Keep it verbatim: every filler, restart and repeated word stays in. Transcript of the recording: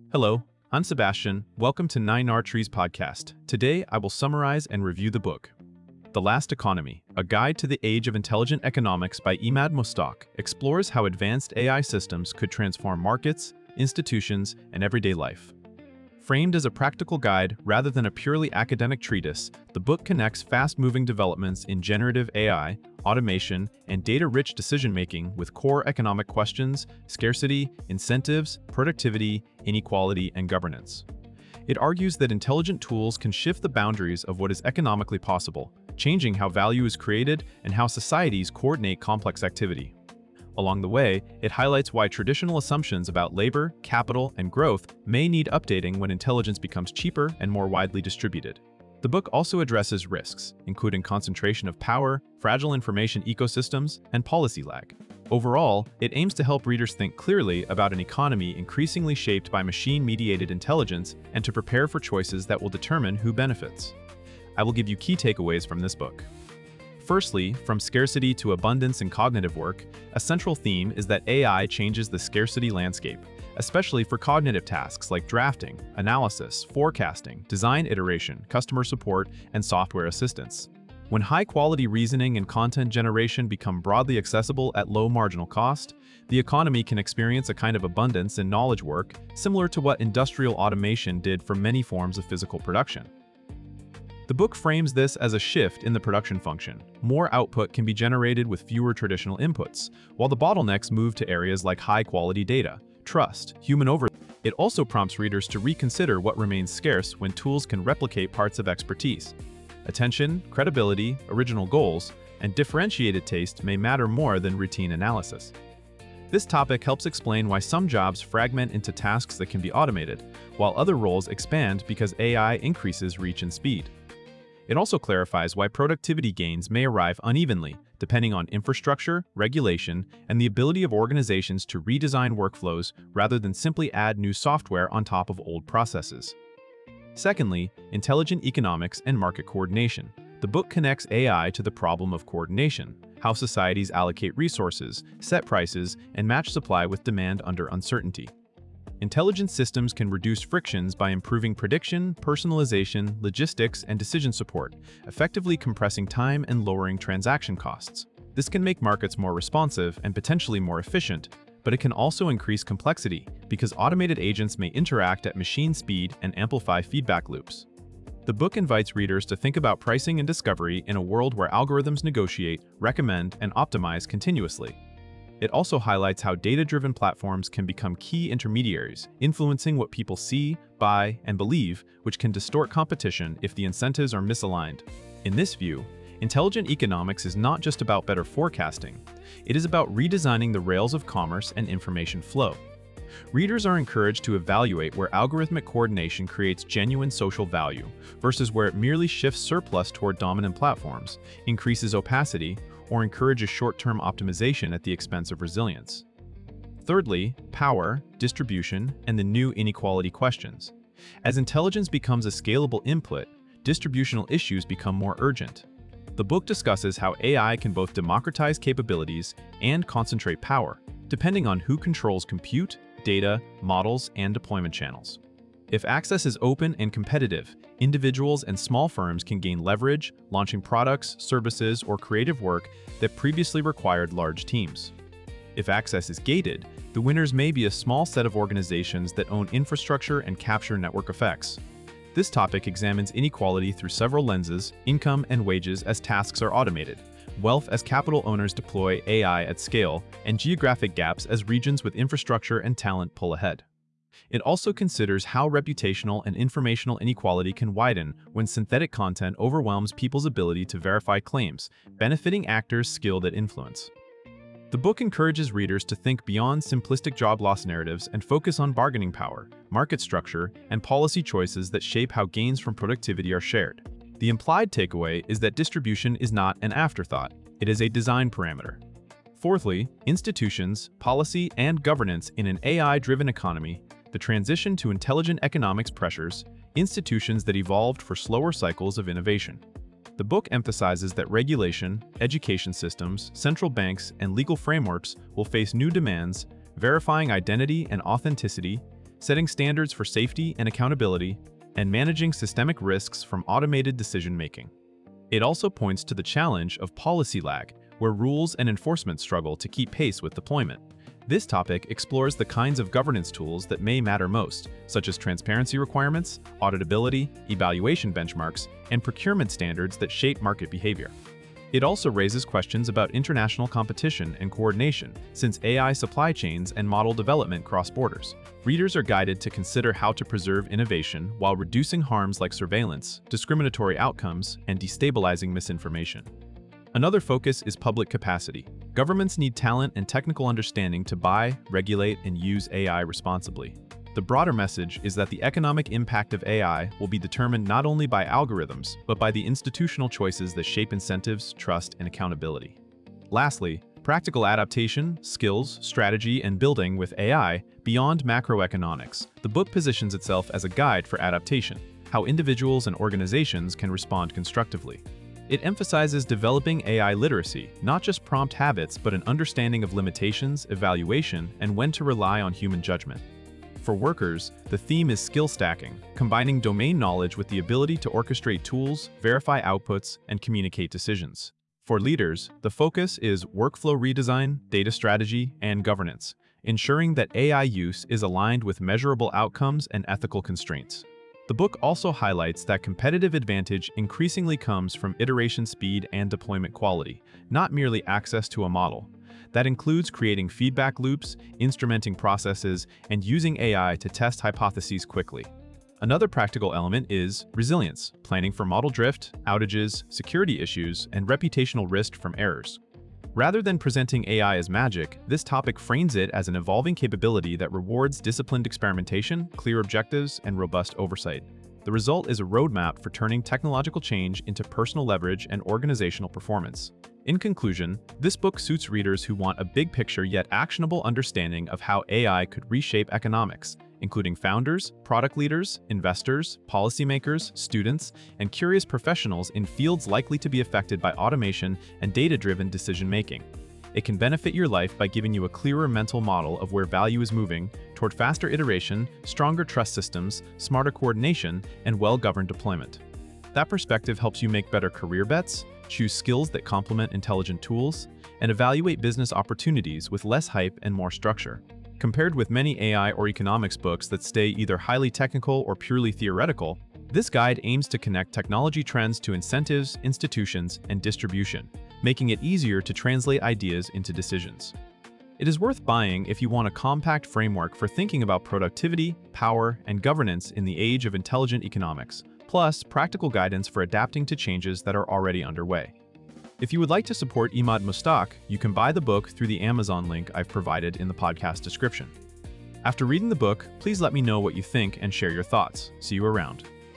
Hello, I'm Sebastian. Welcome to Nine R Trees podcast. Today, I will summarize and review the book, The Last Economy, A Guide to the Age of Intelligent Economics by Emad Mostaque, explores how advanced A I systems could transform markets, institutions, and everyday life. Framed as a practical guide rather than a purely academic treatise, the book connects fast-moving developments in generative A I, automation, and data-rich decision-making with core economic questions, scarcity, incentives, productivity, inequality, and governance. It argues that intelligent tools can shift the boundaries of what is economically possible, changing how value is created and how societies coordinate complex activity. Along the way, it highlights why traditional assumptions about labor, capital, and growth may need updating when intelligence becomes cheaper and more widely distributed. The book also addresses risks, including concentration of power, fragile information ecosystems, and policy lag. Overall, it aims to help readers think clearly about an economy increasingly shaped by machine-mediated intelligence and to prepare for choices that will determine who benefits. I will give you key takeaways from this book. Firstly, from scarcity to abundance in cognitive work, a central theme is that A I changes the scarcity landscape, especially for cognitive tasks like drafting, analysis, forecasting, design iteration, customer support, and software assistance. When high-quality reasoning and content generation become broadly accessible at low marginal cost, the economy can experience a kind of abundance in knowledge work similar to what industrial automation did for many forms of physical production. The book frames this as a shift in the production function. More output can be generated with fewer traditional inputs, while the bottlenecks move to areas like high-quality data, trust, human oversight. It also prompts readers to reconsider what remains scarce when tools can replicate parts of expertise. Attention, credibility, original goals, and differentiated taste may matter more than routine analysis. This topic helps explain why some jobs fragment into tasks that can be automated, while other roles expand because A I increases reach and speed. It also clarifies why productivity gains may arrive unevenly, depending on infrastructure, regulation, and the ability of organizations to redesign workflows rather than simply add new software on top of old processes. Secondly, intelligent economics and market coordination. The book connects A I to the problem of coordination, how societies allocate resources, set prices, and match supply with demand under uncertainty. Intelligent systems can reduce frictions by improving prediction, personalization, logistics, and decision support, effectively compressing time and lowering transaction costs. This can make markets more responsive and potentially more efficient, but it can also increase complexity because automated agents may interact at machine speed and amplify feedback loops. The book invites readers to think about pricing and discovery in a world where algorithms negotiate, recommend, and optimize continuously. It also highlights how data-driven platforms can become key intermediaries, influencing what people see, buy, and believe, which can distort competition if the incentives are misaligned. In this view, intelligent economics is not just about better forecasting. It is about redesigning the rails of commerce and information flow. Readers are encouraged to evaluate where algorithmic coordination creates genuine social value versus where it merely shifts surplus toward dominant platforms, increases opacity, or encourages short-term optimization at the expense of resilience. Thirdly, power, distribution, and the new inequality questions. As intelligence becomes a scalable input, distributional issues become more urgent. The book discusses how A I can both democratize capabilities and concentrate power, depending on who controls compute, data, models, and deployment channels. If access is open and competitive, individuals and small firms can gain leverage, launching products, services, or creative work that previously required large teams. If access is gated, the winners may be a small set of organizations that own infrastructure and capture network effects. This topic examines inequality through several lenses: income and wages as tasks are automated, wealth as capital owners deploy A I at scale, and geographic gaps as regions with infrastructure and talent pull ahead. It also considers how reputational and informational inequality can widen when synthetic content overwhelms people's ability to verify claims, benefiting actors skilled at influence. The book encourages readers to think beyond simplistic job loss narratives and focus on bargaining power, market structure, and policy choices that shape how gains from productivity are shared. The implied takeaway is that distribution is not an afterthought, it is a design parameter. Fourthly, institutions, policy, and governance in an A I-driven economy. The transition to intelligent economics pressures institutions that evolved for slower cycles of innovation. The book emphasizes that regulation, education systems, central banks, and legal frameworks will face new demands, verifying identity and authenticity, setting standards for safety and accountability, and managing systemic risks from automated decision-making. It also points to the challenge of policy lag, where rules and enforcement struggle to keep pace with deployment. This topic explores the kinds of governance tools that may matter most, such as transparency requirements, auditability, evaluation benchmarks, and procurement standards that shape market behavior. It also raises questions about international competition and coordination, since A I supply chains and model development cross borders. Readers are guided to consider how to preserve innovation while reducing harms like surveillance, discriminatory outcomes, and destabilizing misinformation. Another focus is public capacity. Governments need talent and technical understanding to buy, regulate, and use A I responsibly. The broader message is that the economic impact of A I will be determined not only by algorithms, but by the institutional choices that shape incentives, trust, and accountability. Lastly, practical adaptation, skills, strategy, and building with A I beyond macroeconomics. The book positions itself as a guide for adaptation, how individuals and organizations can respond constructively. It emphasizes developing A I literacy, not just prompt habits, but an understanding of limitations, evaluation, and when to rely on human judgment. For workers, the theme is skill stacking, combining domain knowledge with the ability to orchestrate tools, verify outputs, and communicate decisions. For leaders, the focus is workflow redesign, data strategy, and governance, ensuring that A I use is aligned with measurable outcomes and ethical constraints. The book also highlights that competitive advantage increasingly comes from iteration speed and deployment quality, not merely access to a model. That includes creating feedback loops, instrumenting processes, and using A I to test hypotheses quickly. Another practical element is resilience, planning for model drift, outages, security issues, and reputational risk from errors. Rather than presenting A I as magic, this topic frames it as an evolving capability that rewards disciplined experimentation, clear objectives, and robust oversight. The result is a roadmap for turning technological change into personal leverage and organizational performance. In conclusion, this book suits readers who want a big-picture yet actionable understanding of how A I could reshape economics, including founders, product leaders, investors, policymakers, students, and curious professionals in fields likely to be affected by automation and data-driven decision-making. It can benefit your life by giving you a clearer mental model of where value is moving toward faster iteration, stronger trust systems, smarter coordination, and well-governed deployment. That perspective helps you make better career bets, choose skills that complement intelligent tools, and evaluate business opportunities with less hype and more structure. Compared with many A I or economics books that stay either highly technical or purely theoretical, this guide aims to connect technology trends to incentives, institutions, and distribution, making it easier to translate ideas into decisions. It is worth buying if you want a compact framework for thinking about productivity, power, and governance in the age of intelligent economics, plus practical guidance for adapting to changes that are already underway. If you would like to support Imad Mostaq, you can buy the book through the Amazon link I've provided in the podcast description. After reading the book, please let me know what you think and share your thoughts. See you around.